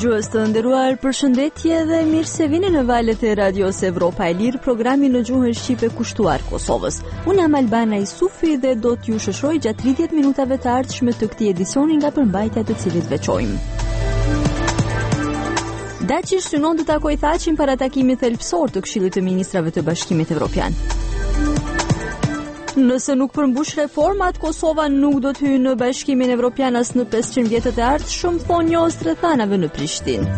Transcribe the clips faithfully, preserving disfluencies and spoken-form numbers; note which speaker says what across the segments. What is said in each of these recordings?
Speaker 1: Dëgjues të nderuar, përshëndetje dhe mirë se vini në valët e Radios Evropa e Lirë, programi në gjuhën shqipe kushtuar Kosovës. Unë jam Albana Isufi dhe do t'ju shoqëroj gjatë tridhjetë minutave të ardhshme të këtij edicioni nga përmbajtja të cilit veçojmë. Dacish synon të takoj Thaqin para takimit thelbësor të Këshillit të Ministrave të Bashkimit Evropian. Nëse nuk përmbush reformat, Kosova nuk do të hyjë në Bashkimin Evropian as në pesëqind vjetët e ardhshëm, thonë një rrethanave në Prishtinë.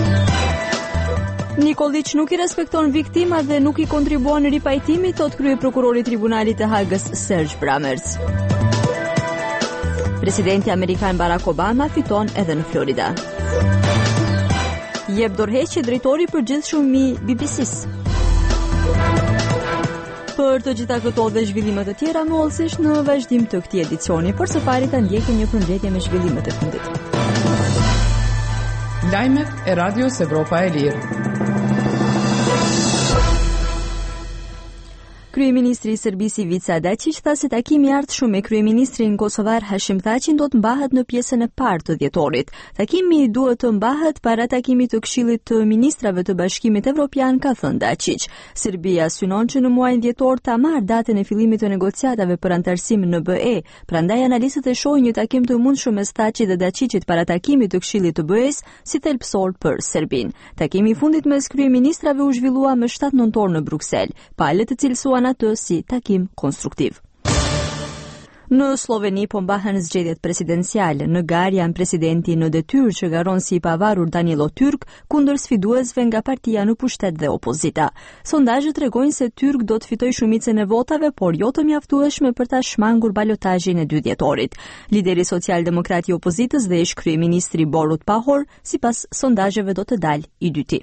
Speaker 1: Nikolić nuk i respekton viktimat dhe nuk i kontribuon në ripajtimit, thot krye prokurori i Tribunalit të Hagës Serge Bramertz. Presidenti amerikan Barack Obama fiton edhe në Florida. Jep dorëheqje drejtori i përgjithshëm i B B C-s. Për të gjitha këto dhe zhvillimet të tjera, më hollësisht në vazhdim të këtij edicioni, por së pari ta ndjekim një përmbledhje me zhvillimet e fundit.
Speaker 2: Lajmet e Radios Evropa e Lirë.
Speaker 1: Kryeministri i Serbisë Ivica Dačić tha se takimi i ardhshëm me kryeministrin kosovar Hashim Thaqin do të mbahet në pjesën e parë të dhjetorit. Takimi duhet të mbahet para takimit të Këshillit të Ministrave të Bashkimit Evropian, ka thënë Dačić. Serbia synon që në muajin dhjetor ta marrë datën e fillimit të negociatave për antarësim në B E. Prandaj analistët e shohin një takim të mundshëm mes Thaqit dhe Dačićit para takimit të Këshillit të B E-s si thelbësor për Serbinë. Takimi i fundit mes kryeministrave u zhvillua më shtatë nëntor në Bruksel. Palët e cilësuan atë si takim konstruktiv. Në Sloveni po mbahen zgjedhjet presidenciale. Në garë janë presidenti në detyrë që garon si i pavarur Danilo Tyrk kundër sfiduesve nga partia në pushtet dhe opozita. Sondazhet tregojnë se Tyrk do të fitojë shumicën e votave, por jo të mjaftueshme për ta shmangur balotazhin e dy dhjetorit. Lideri social-demokrat i opozitës dhe ish kryeministri Borut Pahor, sipas sondazheve do të dalë i dyti.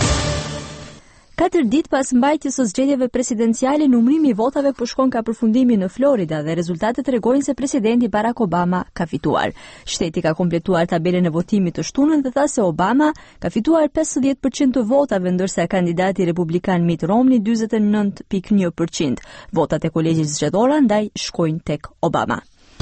Speaker 1: Katër ditë pas mbajtjes së zgjedhjeve presidenciale, numrimi i votave po shkon ka përfundimi në Florida dhe rezultatet tregojnë se presidenti Barack Obama ka fituar. Shteti ka kompletuar tabelën e votimit të shtunën dhe tha se Obama ka fituar pesëdhjetë përqind të votave, ndërsa kandidati republikan Mitt Romney njëzet e nëntë pikë një përqind. Votat e kolegjit zgjedhor andaj shkojnë tek Obama.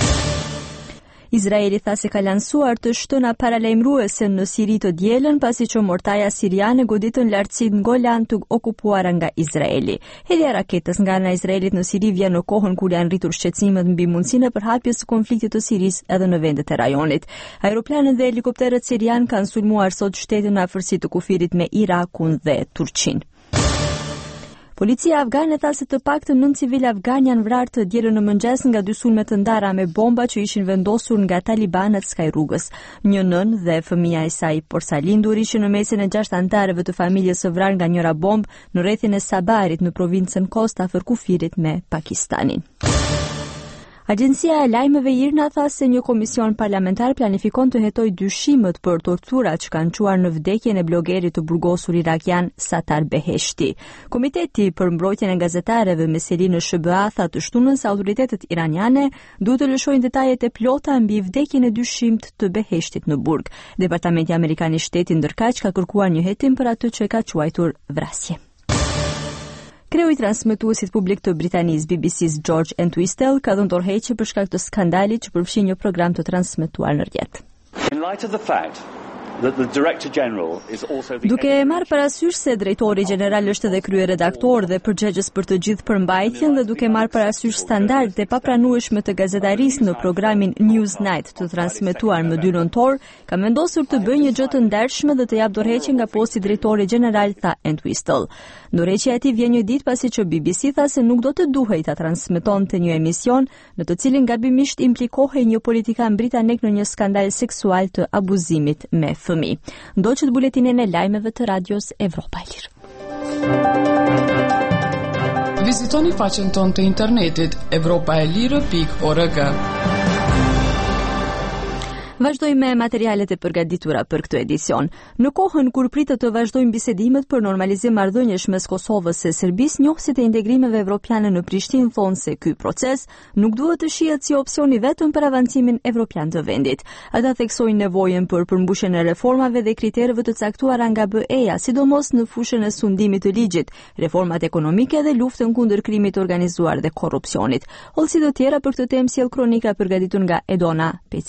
Speaker 1: Izraeli tha se ka lansuar të shtëna paralajmëruese në Siri të dielën pasi që mortaja siriane goditën lartësitë në Golan të okupuara nga Izraeli. Hedhja e raketës nga ana e Izraelit në Siri vjen në kohën kur janë rritur shqetësimet mbi mundësinë e përhapjes së konfliktit të Sirisë edhe në vendet e rajonit. Aeroplanet dhe helikopterët sirian kanë sulmuar sot shtetin në afërsi të kufirit me Irakun dhe Turqinë. Policia afgane tha se të paktën nëntë civil afgan janë vrarë të dielën në mëngjes nga dy sulme të ndara me bomba që ishin vendosur nga talibanët skaj rrugës. Një nën dhe fëmia e saj porsalindur ishin në mesin e gjashtë anëtarëve të familjes së vrarë nga njëra bombë në rrethin e Sabarit në provincën Kost afër kufirit me Pakistanin. Agjencia e lajmeve IRNA tha se një komision parlamentar planifikon të hetojë dyshimet për torturat që kanë çuar në vdekjen e blogerit të burgosur irakian Satar Beheshti. Komiteti për mbrojtjen e gazetarëve me seli në S B A tha të shtunën se autoritetet iraniane duhet të lëshojnë detajet e plota mbi vdekjen e dyshimt të Beheshtit në burg. Departamenti Amerikan i Shtetit ndërkaq ka kërkuar një hetim për atë që e ka quajtur vrasje. Kreu i transmetuesit publik të Britanisë B B C-s George Entwistle ka dhënë dorëheqje për shkak të skandalit që përfshin një program të transmetuar në rrjet.
Speaker 3: In light of the fact that the Director General is also the
Speaker 1: Duke e marrë parasysh se drejtori gjeneral është edhe kryeredaktor dhe përgjegjës për të gjithë përmbajtjen dhe duke marrë parasysh standardet e papranueshme të gazetarisë në programin Newsnight të transmetuar më dy nëntor, ka vendosur të bëjë një gjë të ndershme dhe të japë dorëheqje nga posti drejtori gjeneral, tha Entwistle. Dorëheqja e tij vjen një ditë pasi që B B C tha se nuk do të duhej ta transmetonte një emision në të cilin gabimisht implikohej një politikan britanik në një skandal seksual të abuzimit me fëmijë. Ndoqët buletinin e lajmeve të Radios Evropa e Lirë.
Speaker 2: Vizitoni faqen tonë të internetit evropa e lirë pikë org.
Speaker 1: Vazhdojmë me materialet e përgatitura për këtë edicion. Në kohën kur pritet të vazhdojnë bisedimet për normalizim marrëdhëniesh mes Kosovës e Serbisë, njohësit e integrimeve evropiane në Prishtinë thonë se ky proces nuk duhet të shihet si opsion i vetëm për avancimin evropian të vendit. Ata theksojnë nevojën për përmbushjen e reformave dhe kriterëve të caktuara nga B E-ja, sidomos në fushën e sundimit të ligjit, reformat ekonomike dhe luftën kundër krimit të organizuar dhe korrupsionit. Hollësi të tjera për këtë temë sjell kronika përgatitur nga Edona Peci.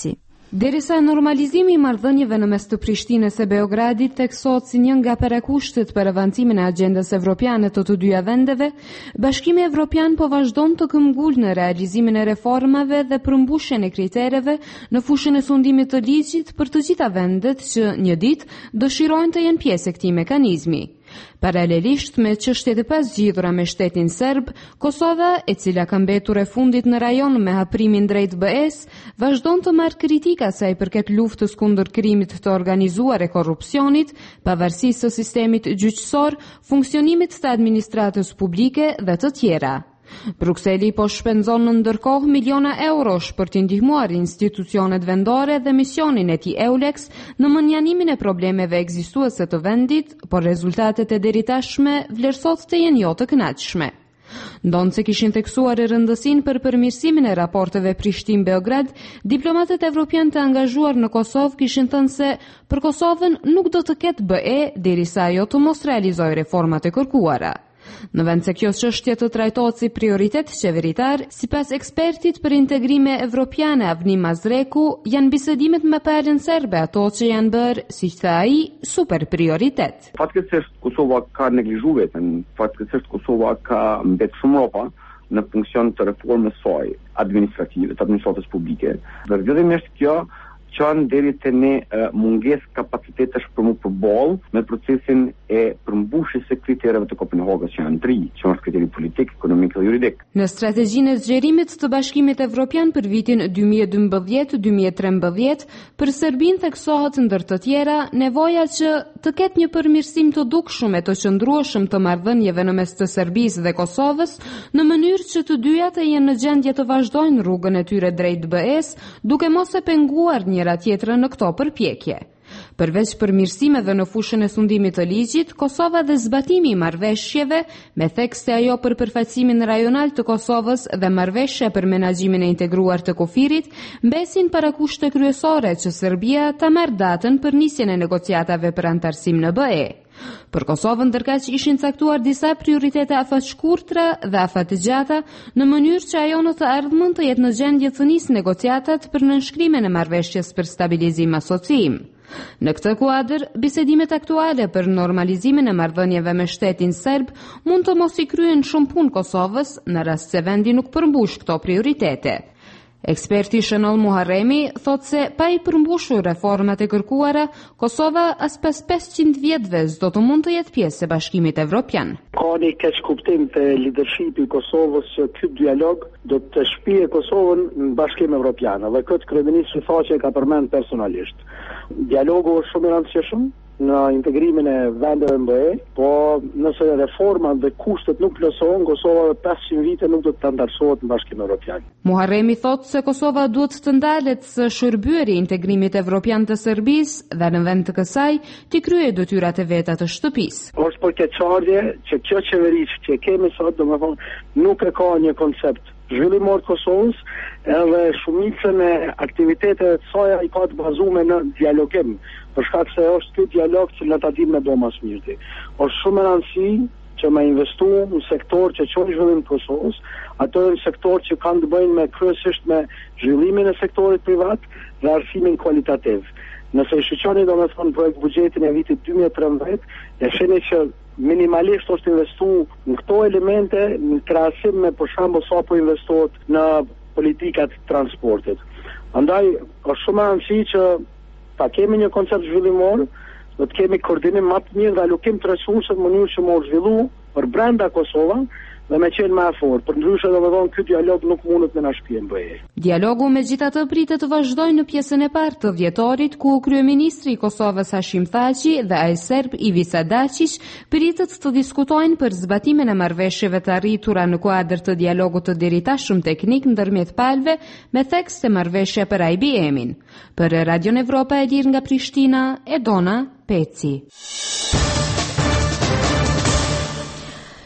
Speaker 4: Derisa normalizimi i marrëdhënieve në mes të Prishtinës e Beogradit theksohet si një nga parakushtet për avancimin e agjendës evropiane të të dyja vendeve, Bashkimi Evropian po vazhdon të këmbgul në realizimin e reformave dhe përmbushjen e kritereve në fushën e sundimit të ligjit për të gjitha vendet që një ditë dëshirojnë të jenë pjesë e këtij mekanizmi. Paralelisht me çështjet e pasgjidhura me shtetin serb, Kosova, e cila ka mbetur e fundit në rajon me haprimin drejt B E-s, vazhdon të marrë kritika sa i përket luftës kundër krimit të organizuar e korrupsionit, pavarësisë së sistemit gjyqësor, funksionimit të administratës publike dhe të tjera. Brukseli po shpenzon në ndërkohë miliona eurosh për të ndihmuar institucionet vendore dhe misionin e tij EULEX në mënjanimin e problemeve ekzistuese të vendit, por rezultatet e deritashme vlerësohet të jenë jo të kënaqshme. Ndonë se kishin theksuar e rëndësinë për përmirësimin e raporteve Prishtinë-Beograd, diplomatët evropian të angazhuar në Kosovë kishin thënë se për Kosovën nuk do të ketë B E derisa ajo të mos realizojë reformat e kërkuara. Në vend se kjo çështje të trajtohet si prioritet qeveritar, sipas ekspertit për integrime evropiane Avni Mazreku, janë bisedimet me palën serbe ato që janë bërë, siç tha ai, super prioritet.
Speaker 5: Fatkeqësisht Kosova ka neglizhuar veten, fatkeqësisht Kosova ka mbetur shumë ropa në funksion të reformës saj administrative, të administratës publike. Dhe vërtetisht kjo çon deri te ne uh, mungesë kapacitetesh për mu përballë me procesin e përmbushjes së kritereve të Kopenhagës që janë tri, që është kriteri politik, ekonomik dhe juridik.
Speaker 4: Në strategjinë e zgjerimit të Bashkimit Evropian për vitin dy mijë e dymbëdhjetë dy mijë e trembëdhjetë, për Serbinë theksohet ndër të tjera nevoja që të ketë një përmirësim të dukshëm e të qëndrueshëm të marrëdhënieve në mes të Serbisë dhe Kosovës, në mënyrë që të dyja të jenë në gjendje të vazhdojnë rrugën e tyre drejt B E-s, duke mos e penguar një tjetrën në këto përpjekje. Përveç përmirësimeve në fushën e sundimit të ligjit, Kosova dhe zbatimi i marrëveshjeve, me theks se ajo për përfaqësimin rajonal të Kosovës dhe marrëveshja për menaxhimin e integruar të kufirit, mbesin parakushte kryesore që Serbia ta marrë datën për nisjen e negociatave për antarësim në B E. Për Kosovën ndërkaq ishin caktuar disa prioritete afatshkurtra dhe afatgjata në mënyrë që ajo në të ardhmen të jetë në gjendje të nisë negociatat për nënshkrimin e marrëveshjes për stabilizim asociim. Në këtë kuadër, bisedimet aktuale për normalizimin e marrëdhënieve me shtetin serb mund të mos i kryen shumë punë Kosovës në rast se vendi nuk përmbush këto prioritete. Eksperti Shënoll Muharremi thot se pa i përmbushur reformat e kërkuara, Kosova as pas pesëqind vjetëve s'do të mund të jetë pjesë e Bashkimit Evropian.
Speaker 6: Ka një keq kuptim të leadershipi i Kosovës që ky dialog do të shpije Kosovën në Bashkim Evropian, dhe këtë kryeministri Thaçi ka përmend personalisht. Dialogu është shumë i rëndësishëm në integrimin e vendeve në B E, po nëse reformat dhe kushtet nuk plotësohen, Kosova dhe pesëqind vite nuk do të antarësohet në Bashkimin Evropian.
Speaker 4: Muharremi thot se Kosova duhet të ndalet së shërbyeri i integrimit evropian të Serbisë dhe në vend të kësaj të kryejë detyrat e veta të shtëpisë.
Speaker 6: Është për keqardhje që kjo qeveri që kemi sot, domethënë, nuk e ka një koncept zhvillimor të Kosovës, edhe shumicën e aktiviteteve të saj i ka të bazuar në dialogim, për shkak se është ky dialog që na ta dimë me do mas mirë. Është shumë e rëndësishme që me investu në sektor që çon zhvillim të Kosovës, ato janë sektor që kanë të bëjnë me kryesisht me zhvillimin e sektorit privat dhe arsimin kualitativ. Nëse i shqyqoni do me thonë projekt buxhetin e vitit dy mijë e trembëdhjetë, e sheni që minimalisht është investu në këto elemente në krahasim me për shembull sa po investohet në politikat të transportit. Andaj është shumë e rëndësishme që ta kemi një koncept zhvillimor, do të kemi koordinim më të mirë dhe alokim të resurseve në mënyrë që më zhvillu për brenda Kosova dhe me qenë më afër. Për ndryshe domethënë ky dialog nuk mundet me na shpjen B E.
Speaker 4: Dialogu megjithatë pritet të vazhdojë në pjesën e parë të dhjetorit, ku kryeministri i Kosovës Hashim Thaçi dhe ai serb Ivica Dačić pritet të diskutojnë për zbatimin e marrëveshjeve të arritura në kuadër të dialogut të deritashëm teknik ndërmjet palëve me theks se marrëveshja për I B M-in. Për Radion Evropa e lirë nga Prishtina, Edona Peci.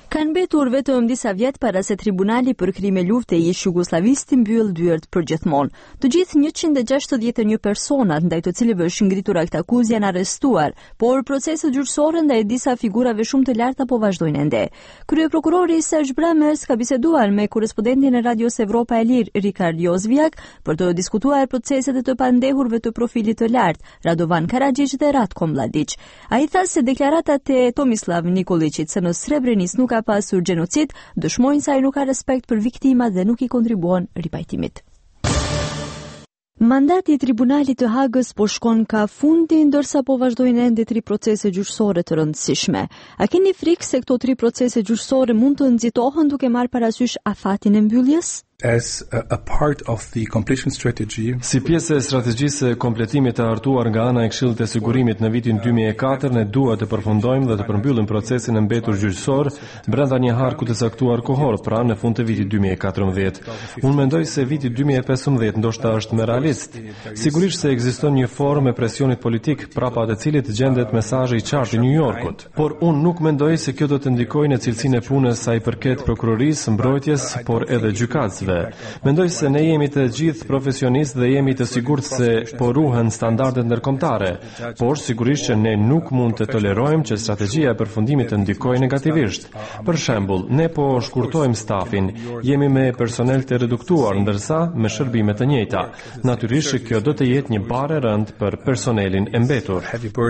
Speaker 1: Kanë mbetur vetëm disa vjet para se Tribunali për krime lufte i ish Jugosllavisë të mbyll dyert përgjithmonë. Të gjithë njëqind e gjashtëdhjetë e një personat ndaj të cilëve është ngritur akt akuzë janë arrestuar, por proceset gjyqësore ndaj disa figurave shumë të larta po vazhdojnë ende. Kryeprokurori Serge Bramers ka biseduar me korrespondentin e Radios Evropa e Lirë Rikard Jozviak për të diskutuar proceset e të pandehurve të profilit të lartë, Radovan Karadžić dhe Ratko Mladić. Ai tha se deklaratat e Tomislav Nikolićit se në Srebrenicë nuk ka pasur gjenocid, dëshmojnë se ai nuk ka respekt për viktimat dhe nuk i kontribuon ripajtimit. Mandati i Tribunalit të Hagës po shkon ka fundi, ndërsa po vazhdojnë ende tri procese gjyqësore të rëndësishme. A keni frikë se këto tri procese gjyqësore mund të nxitohen duke marrë parasysh afatin e mbylljes?
Speaker 7: As a, a part of the completion strategy.
Speaker 8: Si pjesë e strategjisë së kompletimit të hartuar nga ana e Këshillit të Sigurimit në vitin dy mijë e katër, ne duhet të përfundojmë dhe të përmbyllim procesin e mbetur gjyqësor brenda një harku të caktuar kohor, pra në fund të vitit dy mijë e katërmbëdhjetë. Unë mendoj se viti dy mijë e pesëmbëdhjetë ndoshta është më realist. Sigurisht se ekziston një formë e presionit politik prapa të cilit gjendet mesazhi i qartë i New Yorkut, por unë nuk mendoj se kjo do të ndikojë në cilësinë e punës sa i përket prokurorisë, mbrojtjes, por edhe gjykatësve. Mendoj se ne jemi të gjithë profesionistë dhe jemi të sigurt se po ruhen standardet ndërkombëtare, por sigurisht që ne nuk mund të tolerojmë që strategjia e përfundimit të ndikojë negativisht. Për shembull, ne po shkurtojmë stafin, jemi me personel të reduktuar ndërsa me shërbime të njëjta. Natyrisht kjo do të jetë një barë e rëndë për personelin e mbetur.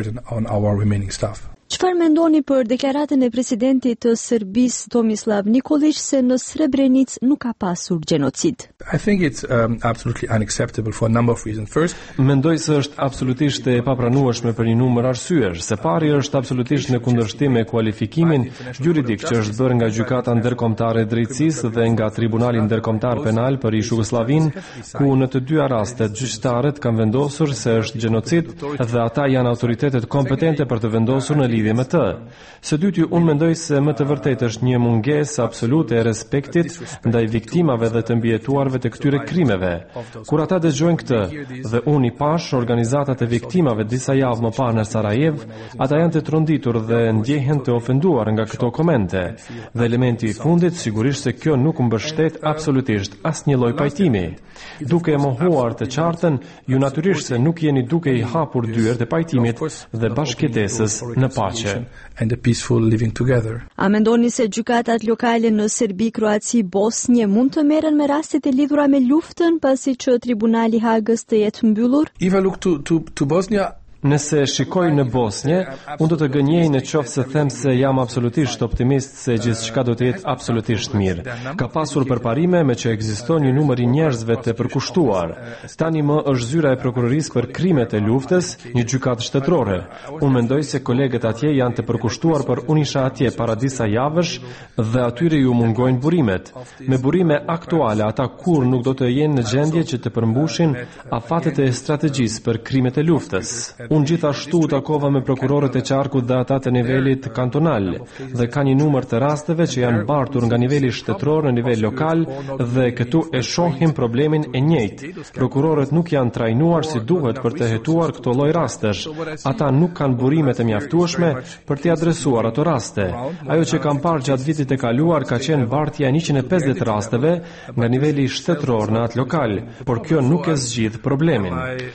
Speaker 1: Çfarë mendoni për deklaratën e presidentit të Serbisë Tomislav Nikolić se në Srebrenicë nuk ka pasur gjenocid?
Speaker 7: I think it's um, absolutely unacceptable for a number of reasons. First,
Speaker 8: mendoj se është absolutisht e papranueshme për një numër arsyesh. Së pari është absolutisht në kundërshtim me kualifikimin juridik që është bërë nga Gjykata Ndërkombëtare e Drejtësisë dhe nga Tribunali Ndërkombëtar Penal për Jugosllavin, ku në të dyja rastet gjyqtarët kanë vendosur se është gjenocid dhe ata janë autoritetet kompetente për të vendosur në lidhje me të. Së dyti, unë mendoj se më të vërtetë është një mungesë absolute e respektit ndaj viktimave dhe të mbijetuarve të këtyre krimeve. Kur ata dëgjojnë këtë, dhe unë i pash organizatat e viktimave disa javë më parë në Sarajev, ata janë të tronditur dhe ndjehen të ofenduar nga këto komente. Dhe elementi i fundit, sigurisht se kjo nuk mbështet absolutisht asnjë lloj pajtimi. Duke e mohuar të qartën, ju natyrisht se nuk jeni duke i hapur dyert e pajtimit dhe bashkëjetesës në paqe.
Speaker 7: And a peaceful living together.
Speaker 1: A mendoni se gjykatat lokale në Serbi, Kroaci, Bosnjë mund të merren me rastet e lidhura me luftën pasi që Tribunali i Hagës të jetë mbyllur?
Speaker 7: If I look to to to Bosnia,
Speaker 8: Nëse shikoj në Bosnjë, unë do të gënjej në qoftë se them se jam absolutisht optimist se gjithçka do të jetë absolutisht mirë. Ka pasur përparime me që ekziston një numër i njerëzve të përkushtuar. Tani më është zyra e prokurorisë për krimet e luftës, një gjykatë shtetërore. Unë mendoj se kolegët atje janë të përkushtuar, por unë isha atje para disa javësh dhe atyre ju mungojnë burimet. Me burime aktuale ata kur nuk do të jenë në gjendje që të përmbushin afatet e strategjisë për krimet e luftës. Unë gjithashtu takova me prokurorët e qarkut dhe ata të nivelit kantonal dhe ka një numër të rasteve që janë bartur nga niveli shtetëror në nivel lokal dhe këtu e shohim problemin e njëjtë. Prokurorët nuk janë trajnuar si duhet për të hetuar këto lloj rastesh. Ata nuk kanë burime të mjaftueshme për t'i adresuar ato raste. Ajo që kam parë gjatë vitit e kaluar ka qenë bartja e njëqind e pesëdhjetë rasteve nga niveli shtetëror në atë lokal, por kjo nuk e zgjidh problemin.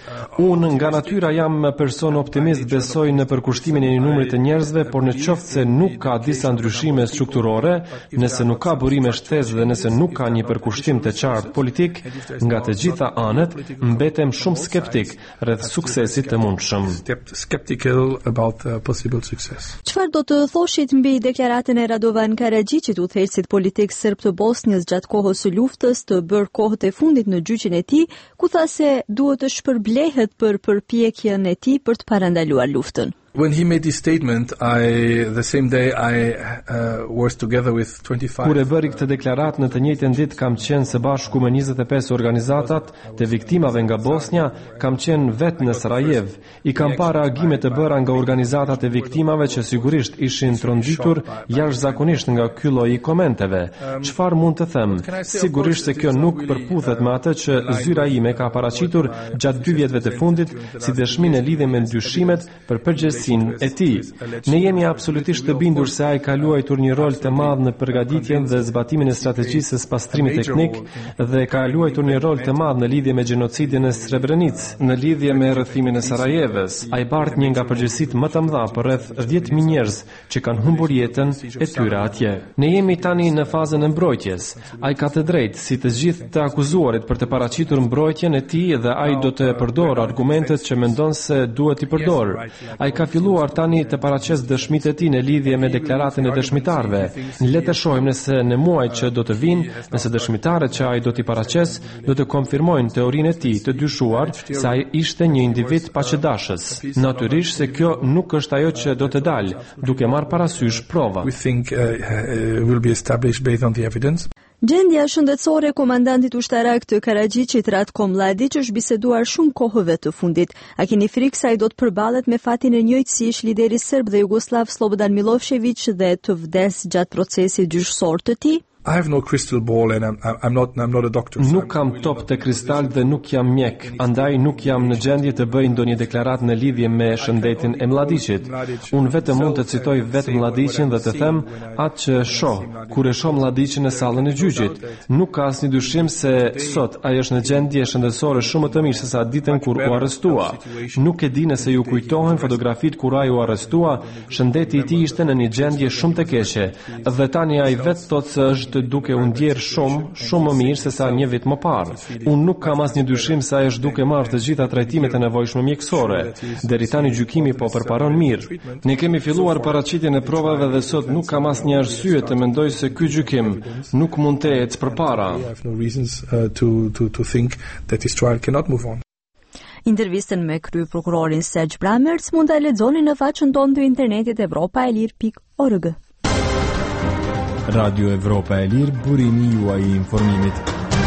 Speaker 8: Unë nga natyra jam person optimist, besoj në përkushtimin e një numrit të njerëzve, por në qoftë se nuk ka disa ndryshime strukturore, nëse nuk ka burime shtesë dhe nëse nuk ka një përkushtim të qartë politik, nga të gjitha anët, mbetem shumë skeptik rreth suksesit të mundshëm.
Speaker 7: Skeptical about the possible success.
Speaker 1: Çfarë do të thoshit mbi deklaratën e Radovan Karadžićit, udhëheqësit politik serb të Bosnjës gjatë kohës së luftës, të bërë kohët e fundit në gjyqin e tij, ku tha se duhet të shpërblehet për përpjekjen e tij për të parandaluar luftën?
Speaker 7: When he made this statement, I the same day I uh, was together with twenty-five.
Speaker 8: Kur e bëri këtë deklaratë në të njëjtën ditë kam qenë së bashku me njëzet e pesë organizatat të viktimave nga Bosnja, kam qenë vetë në Sarajev. I kam parë reagime të bëra nga organizatat e viktimave që sigurisht ishin tronditur jashtëzakonisht nga ky lloj i komenteve. Çfarë mund të them? Sigurisht se kjo nuk përputhet me atë që zyra ime ka paraqitur gjatë dy vjetëve të fundit si dëshmi në lidhje me ndyshimet për përgjegjësinë drejtsinë e tij. Ne jemi absolutisht të bindur se ai ka luajtur një rol të madh në përgatitjen dhe zbatimin e strategjisë së pastrimit etnik dhe ka luajtur një rol të madh në lidhje me gjenocidin e Srebrenicë, në lidhje me rrëfimin e Sarajevës. Ai bart një nga përgjegjësitë më të mëdha për rreth dhjetë mijë njerëz që kanë humbur jetën e tyre atje. Ne jemi tani në fazën e mbrojtjes. Ai ka të drejtë si të gjithë të akuzuarit për të paraqitur mbrojtjen e tij dhe ai do të përdorë argumentet që mendon se duhet i përdor. Ai ka filluar tani të paraqesë dëshmitë e tij në lidhje me deklaratën e dëshmitarëve. Le të shohim nëse në muajt që do të vinë, nëse dëshmitarët që ai do t'i paraqesë do të konfirmojnë teorinë e tij të dyshuar se ai ishte një individ paqëdashës. Natyrisht se kjo nuk është ajo që do të dalë, duke marrë parasysh prova.
Speaker 7: We think uh, uh, will be established based on the evidence.
Speaker 1: Gjendja shëndetësore e komandantit ushtarak të Karagjicit Ratko Mladić është biseduar shumë kohëve të fundit. A keni frikë se ai do të përballet me fatin e njëjtësisht lideri serb dhe jugoslav Slobodan Milošević dhe të vdes gjatë procesit gjyqësor të tij?
Speaker 7: I have no crystal ball and I'm, I'm not I'm not a doctor.
Speaker 8: Nuk kam top të kristal dhe nuk jam mjek, andaj nuk jam në gjendje të bëj ndonjë deklaratë në lidhje me shëndetin e Mladićit. Unë vetëm mund të citoj vetë Mladićin dhe të them atë që shoh kur e shoh Mladićin në sallën e gjyqit. Nuk ka asnjë dyshim se sot ai është në gjendje shëndetësore shumë më të mirë se sa ditën kur u arrestua. Nuk e di nëse ju kujtohen fotografitë kur ai u arrestua, shëndeti i tij ishte në një gjendje shumë të keqe dhe tani ai vetë thotë se është të duke u ndjerë shumë, shumë më mirë se sa një vit më parë. Unë nuk kam asnjë dyshim se ai është duke marrë të gjitha trajtimet e nevojshme mjekësore. Deri tani gjykimi po përparon mirë. Ne kemi filluar paraqitjen e provave dhe sot nuk kam asnjë arsye të mendoj se ky gjykim nuk mund të ecë përpara.
Speaker 7: I have no reasons uh, to to to think that this trial cannot move on.
Speaker 1: Intervistën me kryeprokurorin Sergj Bramerc mund ta lexoni në faqen tonë të internetit evropaelir pikë org.
Speaker 9: Radio Evropa e Lirë, burimi juaj i informimit.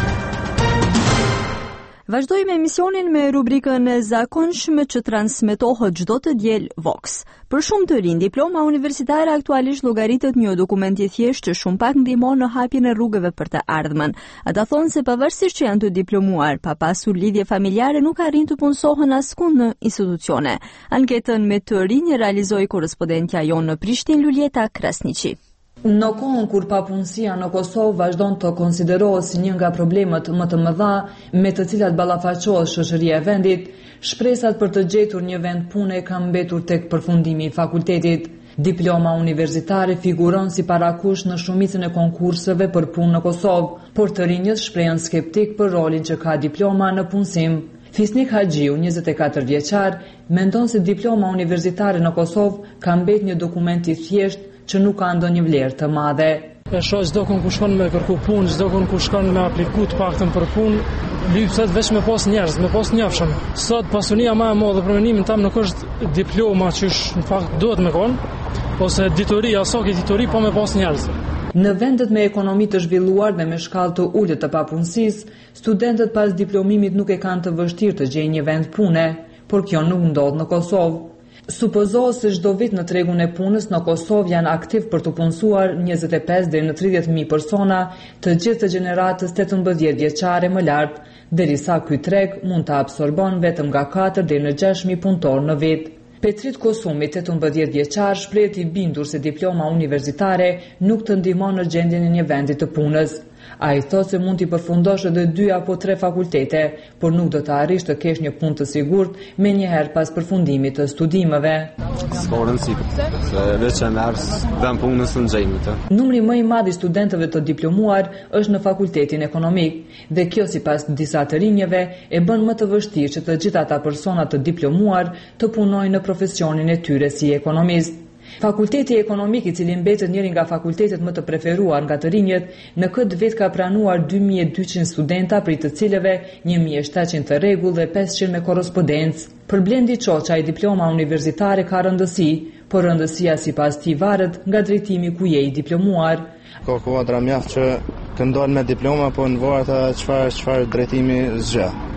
Speaker 1: Vazhdojmë emisionin me rubrikën e zakonshme që transmetohet çdo të diel Vox. Për shumë të rinj, diploma universitare aktualisht llogaritet një dokument i thjeshtë që shumë pak ndihmon në hapjen e rrugëve për të ardhmen. Ata thonë se pavarësisht që janë të diplomuar, pa pasur lidhje familjare nuk arrin të punësohen askund në institucione. Anketën me të rinj realizoi korrespondentja jonë në Prishtinë Luljeta Krasniqi.
Speaker 10: Në kohën kur papunësia në Kosovë vazhdon të konsiderohet si një nga problemet më të mëdha me të cilat ballafaqohet shoqëria e vendit, shpresat për të gjetur një vend pune kanë mbetur tek përfundimi i fakultetit. Diploma universitare figuron si parakush në shumicën e konkurseve për punë në Kosovë, por të rinjët shprehen skeptik për rolin që ka diploma në punësim. Fisnik Haxhiu, njëzet e katër vjeçar, mendon se diploma universitare në Kosovë ka mbet një dokument i thjeshtë që nuk ka ndonjë vlerë të madhe.
Speaker 11: E shoh çdo kon ku shkon me kërku punë, çdo kon ku shkon me apliku të paktën për punë, lypset vetëm me pas njerëz, me pas njofshëm. Sot pasunia më e madhe për mendimin tam nuk është diploma që në fakt duhet me kon, ose ditoria, sa që ditori po me pas njerëz.
Speaker 10: Në vendet me ekonomi të zhvilluar dhe me shkallë të ulët të papunësisë, studentët pas diplomimit nuk e kanë të vështirë të gjejnë një vend pune, por kjo nuk ndodh në Kosovë. Supozohet se çdo vit në tregun e punës në Kosovë janë aktiv për të punësuar njëzet e pesë deri në tridhjetë mijë persona, të gjithë të gjeneratës tetëmbëdhjetë vjeçare më lart, derisa ky treg mund të absorbon vetëm nga katër deri në gjashtë mijë punëtor në vit. Petrit Kosumi, tetëmbëdhjetë vjeçar, shprehet i bindur se diploma universitare nuk të ndihmon në gjendjen e një vendi të punës. Ai thotë se mund t'i përfundosh edhe dy apo tre fakultete, por nuk do të arrish të kesh një punë të sigurt me njëherë pas përfundimit të studimeve.
Speaker 12: S'ka rëndësi, se veç e merr vend punës në gjejmë të.
Speaker 10: Numri më i madh i studentëve të diplomuar është në fakultetin ekonomik, dhe kjo sipas disa të rinjeve e bën më të vështirë që të gjithë ata persona të diplomuar të punojnë në profesionin e tyre si ekonomist. Fakulteti ekonomik, i cili mbetet njëri nga fakultetet më të preferuar nga të rinjët, në këtë vit ka pranuar dy mijë e dyqind studenta, prej të cilëve një mijë e shtatëqind të rregull dhe pesëqind me korrespondencë. Për Blendi Çoçaj, diploma universitare ka rëndësi, por rëndësia sipas tij varet nga drejtimi ku je i diplomuar.
Speaker 13: Ka kuadra mjaft që këndon me diploma, po në varet çfarë çfarë drejtimi zgjat.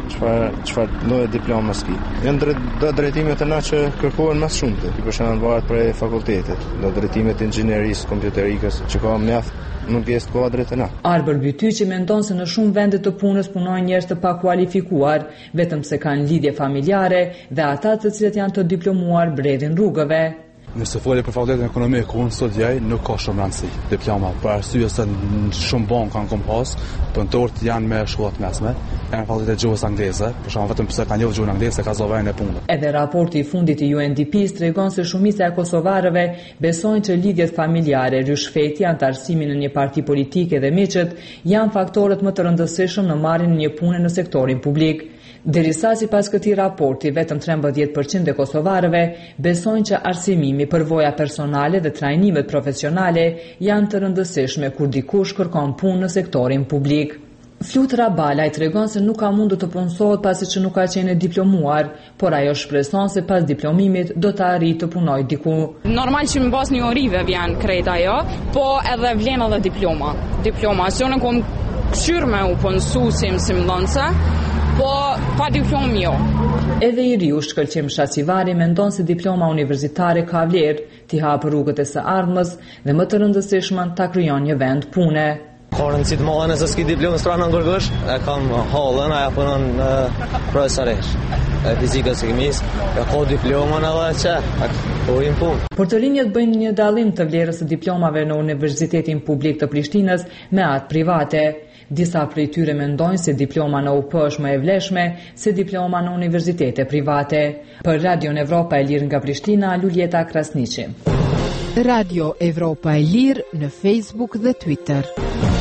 Speaker 13: çfarë çfarë lloj diplomas ki. Janë do drejtimet e na që kërkohen më shumë. Për shembull varet prej fakultetit, do drejtimet e inxhinierisë, kompjuterikës, që ka mjaft nuk jest kuadre të na.
Speaker 10: Arbër Bytyqi mendon se në shumë vende të punës punojnë njerëz të pakualifikuar, vetëm se kanë lidhje familjare dhe ata të cilët janë të diplomuar mbredhin rrugëve.
Speaker 14: Nëse folje për fakultetin ekonomik ku unë studiaj, nuk ka shumë rëndësi diploma, për arsye se shumë bon kanë kom pas, punëtorët janë me shkollat mesme, janë fakultetet gjuhës angleze, për shkak vetëm pse kanë njohur gjuhën angleze ka zovën e punës.
Speaker 10: Edhe raporti i fundit i U N D P-s tregon se shumica e kosovarëve besojnë që lidhjet familjare, rishfeti, antarësimi në një parti politike dhe miqët janë faktorët më të rëndësishëm në marrjen e një pune në sektorin publik. Derisa sipas këtij raporti vetëm trembëdhjetë përqind e kosovarëve besojnë që arsimimi, përvoja personale dhe trajnimet profesionale janë të rëndësishme kur dikush kërkon punë në sektorin publik. Flut Rabalaj tregon se nuk ka mundur të punësohet pasi që nuk ka qenë diplomuar, por ajo shpreson se pas diplomimit do të arrijë të punojë diku.
Speaker 15: Normal që në bazë një orive vjen krejt ajo, po edhe vlen edhe diploma. Diploma, se unë kom këshyr me u punësu si mësimdhënëse, po pa diplom jo.
Speaker 10: Edhe i riu Shkëlqim Shasivari mendon se diploma universitare ka vlerë, t'i hapë rrugët e së ardhmës dhe më të rëndësishmën ta krijon një vend pune.
Speaker 16: Ka rëndësi të madhe nëse s'ki diplomë strana në kërkësh, e kam hallën, aja punon në profesoresh, e fizikës e kimisë, e ka diplomën edhe që, e pojim punë.
Speaker 10: Por të rinjët bëjnë një dallim të vlerës së diplomave në Universitetin Publik të Prishtinës me atë private. Disa prej tyre mendojnë se diploma në U P është më e vlefshme se diploma në universitete private. Për Radio Evropa e Lirë nga Prishtina, Luljeta Krasniqi.
Speaker 17: Radio Evropa e Lirë në Facebook dhe Twitter.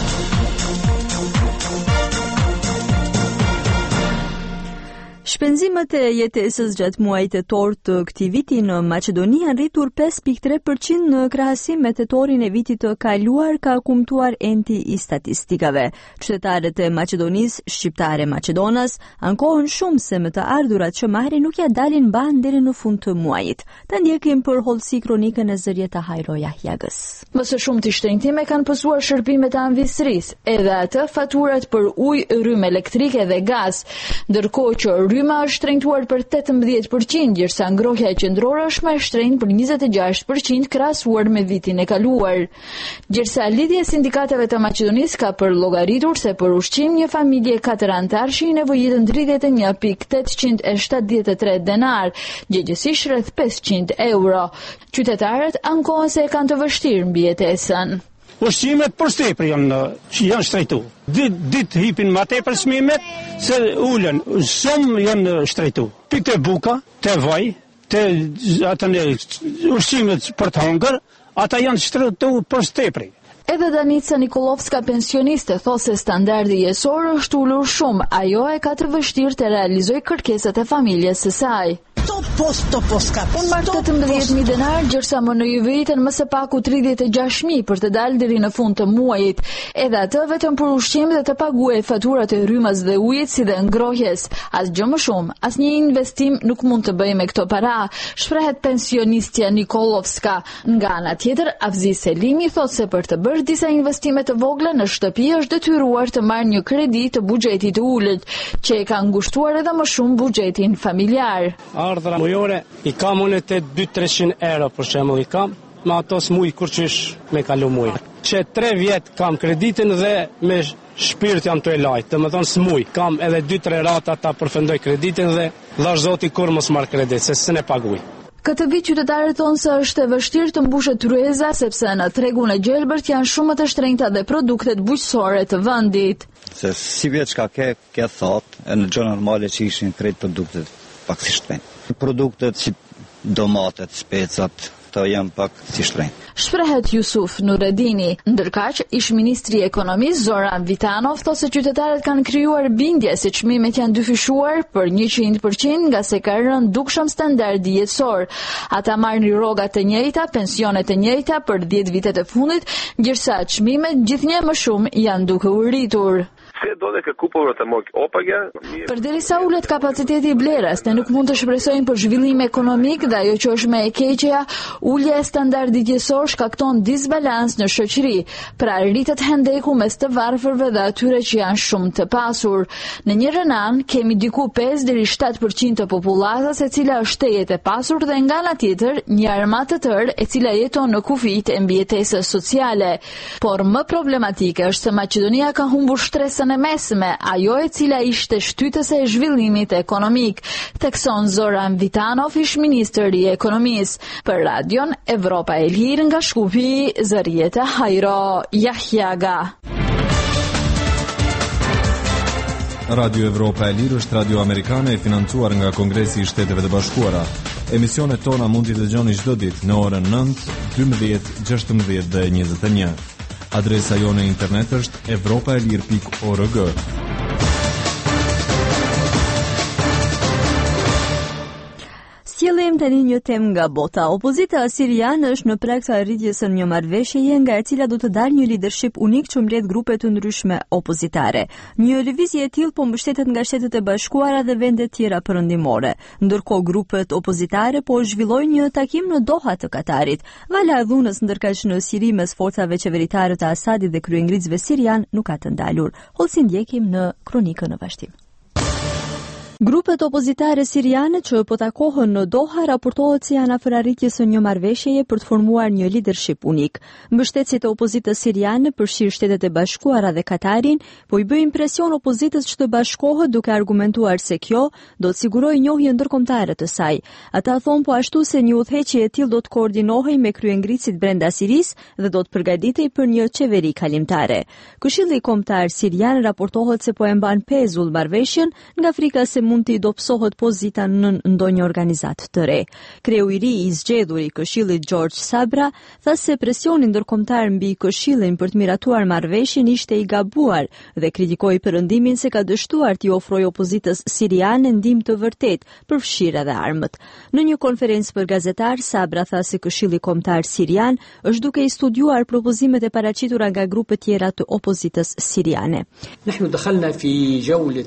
Speaker 1: Shpenzimet e jetesës gjatë muajit tetor të këtij viti në Maqedoni janë rritur pesë pikë tre përqind në krahasim me tetorin e vitit të kaluar, ka kumtuar enti i statistikave. Qytetarët e Maqedonisë shqiptare Maqedonas ankohen shumë se me të ardhurat që marrin nuk ja dalin ban deri në fund të muajit. Ta ndjekim për hollësi kronikën e zërjet të Hajroja Jagës.
Speaker 18: Më së shumti shtrenjtime kanë pësuar shërbimet e anvisërisë, edhe atë faturat për ujë, rrymë elektrike dhe gaz, ndërkohë që rryma është shtrenjtuar për tetëmbëdhjetë përqind, ndërsa ngrohja qendrore është më e shtrenjtë për njëzet e gjashtë përqind krahasuar me vitin e kaluar. Gjithsa lidhja e sindikatave të Maqedonisë ka përllogaritur se për ushqim një familje katër antarësh nevojiten tridhjetë e një pikë tetëqind e shtatëdhjetë e tre denar, gjegjesisht rreth pesëqind euro. Qytetarët ankohen se e kanë të vështirë mbi jetesën.
Speaker 19: Ushqimet për stepër janë, janë shtrejtu. Dit, dit hipin ma tepër çmimet se ulen, shumë janë shtrejtu. Pikë të buka, të vaj, të atën ushqimet për të hëngër, ata janë shtrejtu për stepër.
Speaker 18: Edhe Danica Nikolovska, pensioniste, thosë se standardi jetësor është ulur shumë, ajo e ka të vështirë të realizojë kërkesat e familjes së saj. Unë marrë tetëmbëdhjetë mijë denar, gjërsa më në juvejten më së paku tridhjetë e gjashtë mijë për të dalë deri në fund të muajit. Edhe atë vetëm për ushqim dhe të paguaj faturat e rrymës dhe ujit si dhe ngrohjes. Asgjë më shumë, asnjë investim nuk mund të bëjë me këto para, shprehet pensionistja Nikolovska. Nga ana tjetër, Avzi Selimi thotë se për të bërë disa investime të vogla në shtëpi është detyruar të marrë një kredi të buxhetit të ulët, që e ka ngushtuar edhe më shumë buxhetin familjar.
Speaker 11: Ardhra mujore i kam unë të dy të treqind euro për shembull i kam, me ato smuj kur qysh me kalu muj. Që tre vjet kam kreditin dhe me shpirt jam të e lajt, dhe më thonë smuj, kam edhe dy tre rata ta përfundoj kreditin dhe dhash zoti kur mos marr kredit, se s'e paguaj.
Speaker 18: Këtë vit qytetarët thonë se është e vështirë të mbushet tryeza sepse në tregun e gjelbërt janë shumë të shtrenjta dhe produktet bujqësore të vendit.
Speaker 20: Se si vjet çka ke, ke thot, e në gjë normale që ishin krejt produktet pak si shtrenjtë. Produktet si domatet, specat, të janë pak si shtrenjtë.
Speaker 18: Shprehet Jusuf Nuredini, ndërkaq ish ministri i ekonomisë Zoran Vitanov thotë se qytetarët kanë krijuar bindje se çmimet janë dyfishuar për njëqind përqind nga se ka rënë dukshëm standardi jetësor. Ata marrin rroga të njëjta, pensione të njëjta për dhjetë vitet e fundit, ndërsa çmimet gjithnjë më shumë janë duke u rritur. Përderisa ulet kapaciteti i blerës, ne nuk mund të shpresojmë për zhvillim ekonomik dhe ajo që është më e keqja, ulja e standardit jetësor shkakton disbalans në shoqëri, pra rritet hendeku mes të varfërve dhe atyre që janë shumë të pasur. Në një rënan, kemi diku pesë deri shtatë përqind të popullatës e cila është e jetë e pasur dhe nga ana tjetër një armatë të tërë e cila jeton në kufijtë e mbijetesës sociale. Por më problematike është se Maqedonia ka humbur shtresën e mesme, ajo e cila ishte shtytëse e zhvillimit ekonomik, thekson Zoran Vitanov, ish-ministër i ekonomisë. Për radion Evropa e Lirë nga Shkupi, Zërieta Hajro Jahjaga.
Speaker 9: Radio Evropa e Lirë është radio amerikane e financuar nga Kongresi i Shteteve të Bashkuara. Emisionet tona mund t'i dëgjoni çdo ditë në orën nëntë, dymbëdhjetë, gjashtëmbëdhjetë dhe njëzet e një. Adresa jone internet është evropaelir pikë org.
Speaker 1: Sjellim tani një temë nga bota. Opozita siriane është në prag të arritjes së një marrëveshjeje nga e cila do të dalë një leadership unik që mbledh grupe të ndryshme opozitare. Një lëvizje e tillë po mbështetet nga Shtetet e Bashkuara dhe vende të tjera perëndimore. Ndërkohë grupet opozitare po zhvillojnë një takim në Doha të Katarit. Vala e dhunës ndërkaq në Siri mes forcave qeveritare të Asadit dhe kryengritësve sirian nuk ka të ndalur. Hollsi ndjekim në kronikën në vazhdim. Grupet opozitare siriane që po takohen në Doha raportohet se janë afër arritjes së një marrëveshjeje për të formuar një leadership unik. Mbështetësit e opozitës siriane përfshirë Shtetet e Bashkuara dhe Katarin, po i bëjnë presion opozitës që të bashkohet duke argumentuar se kjo do të sigurojë njohje ndërkombëtare të saj. Ata thonë po ashtu se një udhëheqje e tillë do të koordinohej me kryengritësit brenda Sirisë dhe do të përgatitej për një qeveri kalimtare. Këshilli Kombëtar sirian raportohet se po e mban pezull marrëveshjen nga frika se mund të i dobësohet pozita në ndonjë organizat të re. Kreu i ri i zgjedhur i Këshillit George Sabra tha se presioni ndërkombëtar mbi Këshillin për të miratuar marrëveshjen ishte i gabuar dhe kritikoi perëndimin se ka dështuar t'i ofrojë opozitës siriane ndihmë të vërtetë për fshirje dhe armët. Në një konferencë për gazetar, Sabra tha se Këshilli Kombëtar sirian është duke i studiuar propozimet e paraqitura nga grupe tjera të opozitës siriane.
Speaker 21: نحن دخلنا في جولة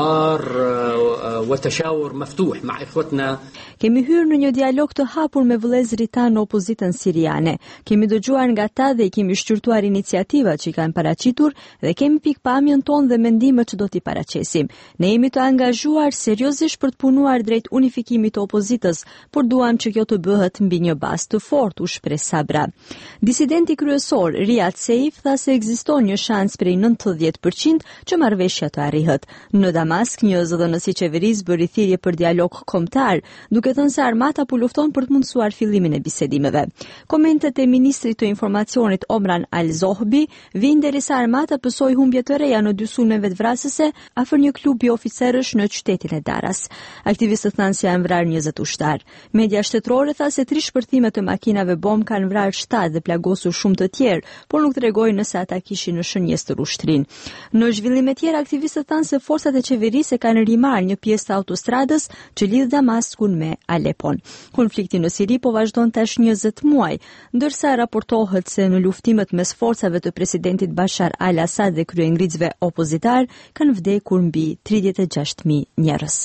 Speaker 21: حوار وتشاور مفتوح مع إخوتنا.
Speaker 1: Kemi hyrë në një dialog të hapur me vëllezërit tanë në opozitën siriane. Kemi dëgjuar nga ta dhe i kemi shqyrtuar iniciativat që i kanë paraqitur dhe kemi pikpamjen tonë dhe mendimet që do t'i paraqesim. Ne jemi të angazhuar seriozisht për të punuar drejt unifikimit të opozitës, por duam që kjo të bëhet mbi një bazë të fortë, u shpreh Sabra. Disidenti kryesor Riyad Seif tha se ekziston një shans prej nëntëdhjetë përqind që marrëveshja të arrihet. Në Damask, një zëdhënësi qeverisë bëri thirrje për dialog kombëtar, duke thënë se armata po lufton për të mundësuar fillimin e bisedimeve. Komentet e ministrit të informacionit Omran Al-Zohbi vijnë derisa armata pësoi humbje të reja në dy sulme vetvrasëse afër një klubi oficerësh në qytetin e Daras. Aktivistët thanë se janë vrarë njëzet ushtar. Media shtetërore tha se tri shpërthime të makinave bom kanë vrarë shtat dhe plagosur shumë të tjerë, por nuk tregojnë nëse ata kishin në shënjesër ushtrin. Në zhvillime tjera, aktivistët thanë se forcat e qeverisë kanë rimarrë një pjesë të autostradës që lidh Damaskun me Alepon. Konflikti në Siri po vazhdon tash njëzet muaj, ndërsa raportohet se në luftimet mes forcave të presidentit Bashar al-Assad dhe kryengritësve opozitar kanë vdekur mbi tridhjetë e gjashtë mijë njerëz.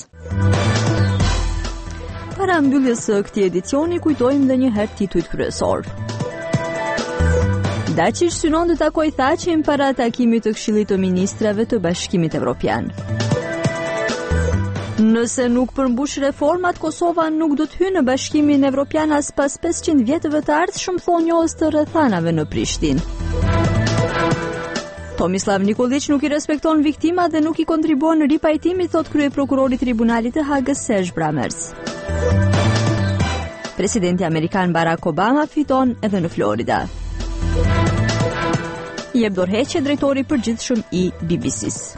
Speaker 1: Para mbylljes së këtij edicioni kujtojmë edhe një herë titujt kryesor. Dacish synon të takoj Thaçin para takimit të Këshillit të Ministrave të Bashkimit Evropian. Nëse nuk përmbush reformat, Kosova nuk do të hyjë në Bashkimin Evropian as pas pesëqind vjetëve të ardhshëm, thonë njohës të rrethanave në Prishtinë. Tomislav Nikolić nuk i respekton viktimat dhe nuk i kontribuon në ripajtimit, thot kryeprokurori i Tribunalit të Hagës Serge Bramers. Presidenti amerikan Barack Obama fiton edhe në Florida. Jep dorëheqje drejtori i përgjithshëm i B B C-s.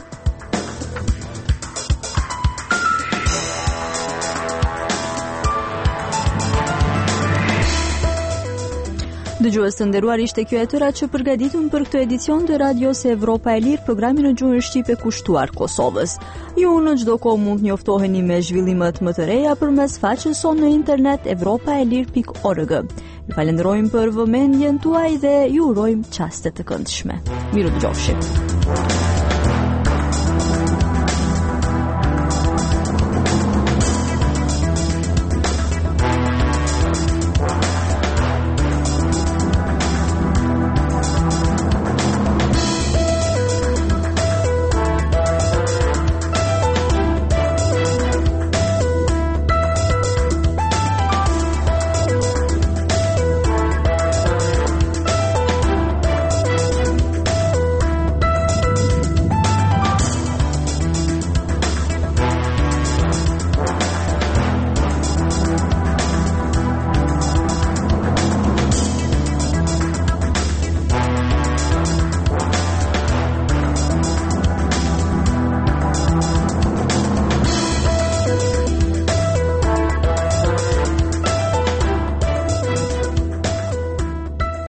Speaker 1: Dëgjues të nderuar, ishte kjo e tëra që përgatitëm për këtë edicion të radios Evropa e Lirë, programin në gjuhën shqipe kushtuar Kosovës. Ju në çdo kohë mund të njoftoheni me zhvillimet më të reja përmes faqes sonë në internet evropaelir pikë org. Ju falenderojmë për vëmendjen tuaj dhe ju urojmë çaste të këndshme. Miru dëgjofshim.